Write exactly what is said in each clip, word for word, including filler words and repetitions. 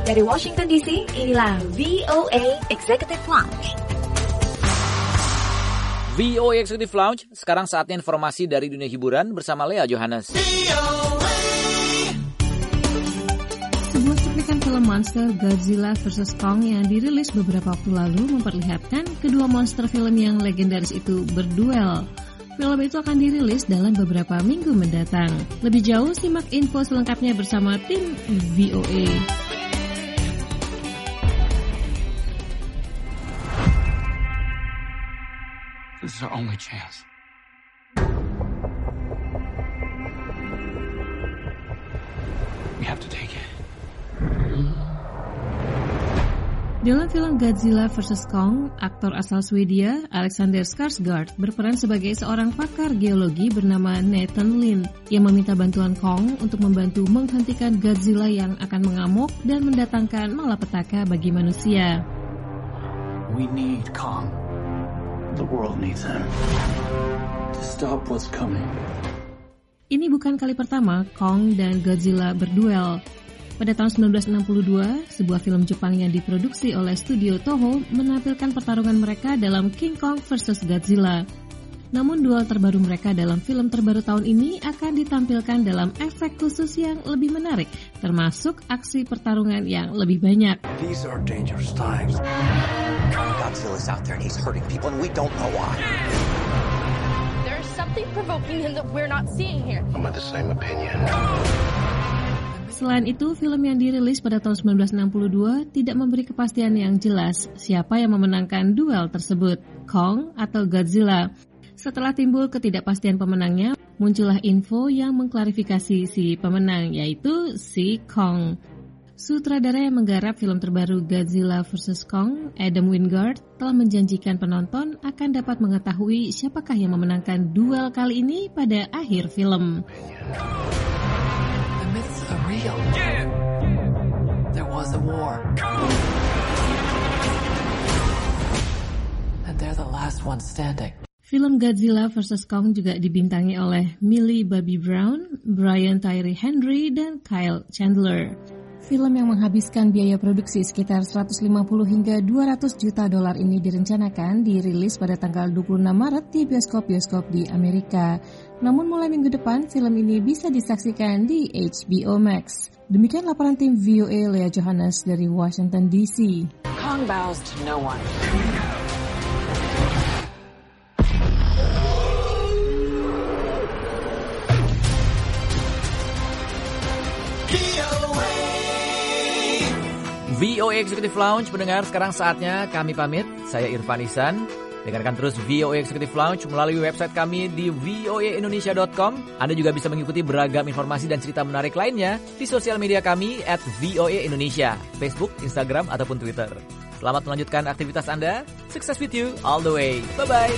Dari Washington D C, inilah V O A Executive Lounge. V O A Executive Lounge, sekarang saatnya informasi dari dunia hiburan bersama Lea Johannes. Sebuah cuplikan film monster Godzilla versus. Kong yang dirilis beberapa waktu lalu memperlihatkan kedua monster film yang legendaris itu berduel. Film itu akan dirilis dalam beberapa minggu mendatang. Lebih jauh, simak info selengkapnya bersama tim V O A. This is our only chance. We have to take it. Dalam film Godzilla versus. Kong, aktor asal Swedia, Alexander Skarsgård, berperan sebagai seorang pakar geologi bernama Nathan Lind yang meminta bantuan Kong untuk membantu menghentikan Godzilla yang akan mengamuk dan mendatangkan malapetaka bagi manusia. We need Kong. The world needs him to stop what's coming. Ini bukan kali pertama Kong dan Godzilla berduel. Pada tahun sembilan belas enam puluh dua, sebuah film Jepang yang diproduksi oleh studio Toho menampilkan pertarungan mereka dalam King Kong versus. Godzilla. Namun duel terbaru mereka dalam film terbaru tahun ini akan ditampilkan dalam efek khusus yang lebih menarik, termasuk aksi pertarungan yang lebih banyak. These are dangerous times. Godzilla's out there and he's hurting people and we don't know why. There's something provoking him that we're not seeing here. I'm of the same opinion. Selain itu, film yang dirilis pada tahun sembilan belas enam puluh dua tidak memberi kepastian yang jelas siapa yang memenangkan duel tersebut, Kong atau Godzilla. Setelah timbul ketidakpastian pemenangnya, muncullah info yang mengklarifikasi si pemenang, yaitu si Kong. Sutradara yang menggarap film terbaru Godzilla versus. Kong, Adam Wingard, telah menjanjikan penonton akan dapat mengetahui siapakah yang memenangkan duel kali ini pada akhir film. The myths are real. There was a war. And they're the last one standing. Film Godzilla versus. Kong juga dibintangi oleh Millie Bobby Brown, Brian Tyree Henry, dan Kyle Chandler. Film yang menghabiskan biaya produksi sekitar seratus lima puluh hingga dua ratus juta dolar ini direncanakan dirilis pada tanggal dua puluh enam Maret di bioskop-bioskop di Amerika. Namun mulai minggu depan, film ini bisa disaksikan di H B O Max. Demikian laporan tim V O A Lea Johannes dari Washington D C. Kong bows to no one. V O A Executive Lounge, pendengar, sekarang saatnya kami pamit. Saya Irfan Ihsan. Dengarkan terus V O A Executive Lounge melalui website kami di v o a indonesia dot com. Anda juga bisa mengikuti beragam informasi dan cerita menarik lainnya di sosial media kami at V O A Indonesia, Facebook, Instagram, ataupun Twitter. Selamat melanjutkan aktivitas Anda. Success with you all the way. Bye-bye.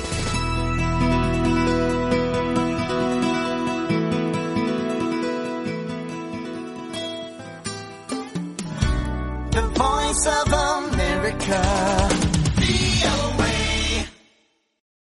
The voice of